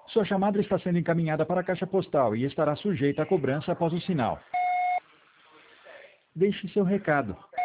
Sua chamada está sendo encaminhada para a caixa postal e estará sujeita a cobrança após o sinal. Deixe seu recado.